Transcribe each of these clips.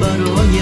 برای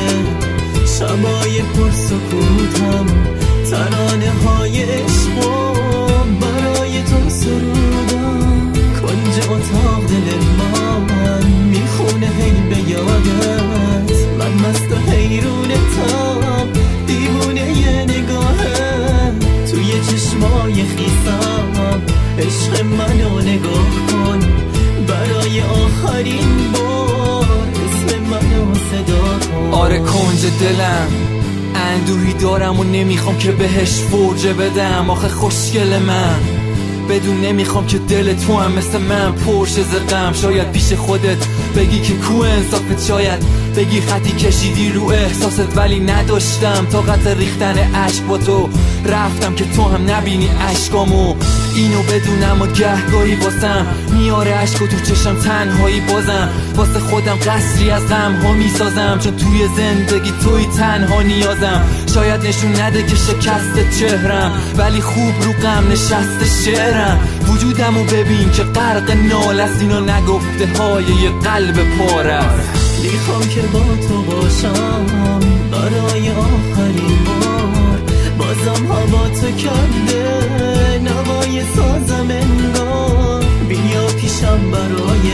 شبای پرسکوتم، ترانه های عشق و برای تو سرودم. کنج اتاق دل من میخونه هی به یادت، من مست و حیرونتم، دیوونه ی نگاهت. توی چشمای خیسم عشق منو نگاه کن، برای آخرین بار اسم منو صدا کن. آره کنج دلم اندوهی دارم و نمیخوام که بهش فرجه بدم. آخه خوشگل من بدون نمیخوام که دل تو هم مثل من پرشه زدم. شاید پیش خودت بگی که کو انصافت، شاید بگی خطی کشیدی رو احساست، ولی نداشتم طاقت ریختن عشق با تو. رفتم که تو هم نبینی عشقامو، اینو بدونم و گهگاهی واسم میاره عشق و تو چشم تنهایی بازم. واسه خودم قصری از غم ها میسازم، چون توی زندگی توی تنها نیازم. شاید نشون نده که شکست چهرم، ولی خوب رو غم نشسته شعرم. وجودمو ببین که غرق ناله است، اینو نگفته های یه قلب پاره است. میخوام که با تو باشم برای آخرین بار، بازم هوا تو کرده نوای سازم انگار. بیا پیشم برای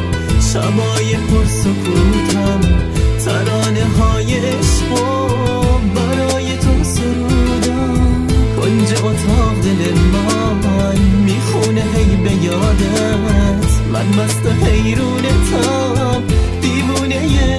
شبای پرسکوتم، ترانه های عشق و برای تو سرودم. کنج اتاق دل من میخونه هی به یادت، من مست و حیرونتم، دیوونه ی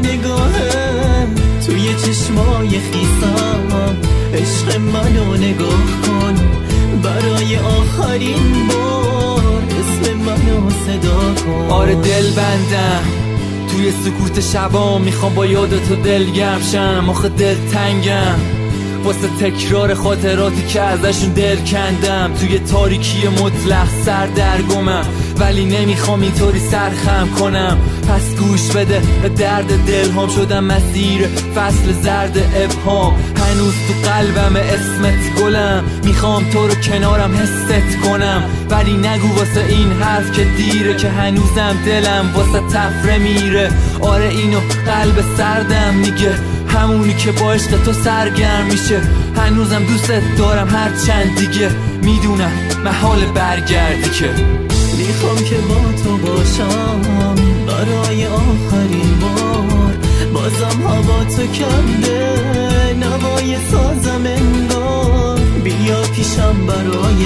نگاهت. توی چشمای خیسم عشق منو نگاه کن، برای آخرین بار اسم منو صدا کن. آره دل بندم توی سکوت شبا، میخوام با یاد تو دلگرم شم. آخه دل تنگم واسه تکرار خاطراتی که ازشون دل کندم. توی تاریکی مطلق سردرگمم، ولی نمیخوام اینطوری سرخم کنم. پس گوش بده به درد دلهام، شدم مسیر فصل زرد ابهام. هنوز تو قلبم اسمت گلم، میخوام تو رو کنارم حست کنم. ولی نگو واسه این حرف که دیره، که هنوزم دلم واسه تفره میره. آره اینو قلب سردم میگه، همونی که با عشق تو سرگرم میشه. هنوزم دوستت دارم هرچند دیگه میدونم محال برگردی که. میخوام که با تو باشم برای آخرین بار، بازم هوا تو کرده نوای سازم انگار. بیا پیشم برای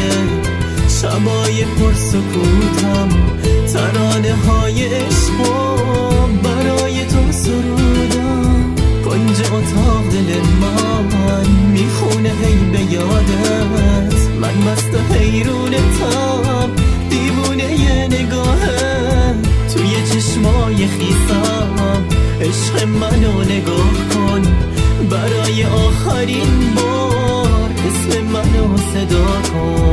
شبای پرسکوتم، ترانه های عشق و برای تو سرودم. کنج اتاق دل من میخونه هی به یادت، من مست و حیرونتم، دیوونه ی نگاهت. توی چشمای خیسم عشق منو نگاه کن، برای آخرین بار اسم منو صدا کن.